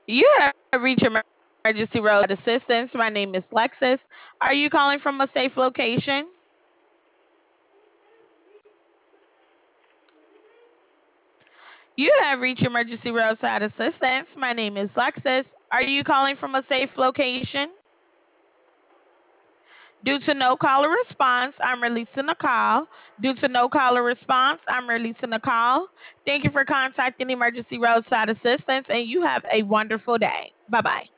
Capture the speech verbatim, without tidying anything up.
You have reached emergency road assistance. My name is Lexus. Are you calling from a safe location? You have reached emergency roadside assistance. My name is Lexus. Are you calling from a safe location? Due to no caller response, I'm releasing a call. Due to no caller response, I'm releasing a call. Thank you for contacting emergency roadside assistance, and you have a wonderful day. Bye bye.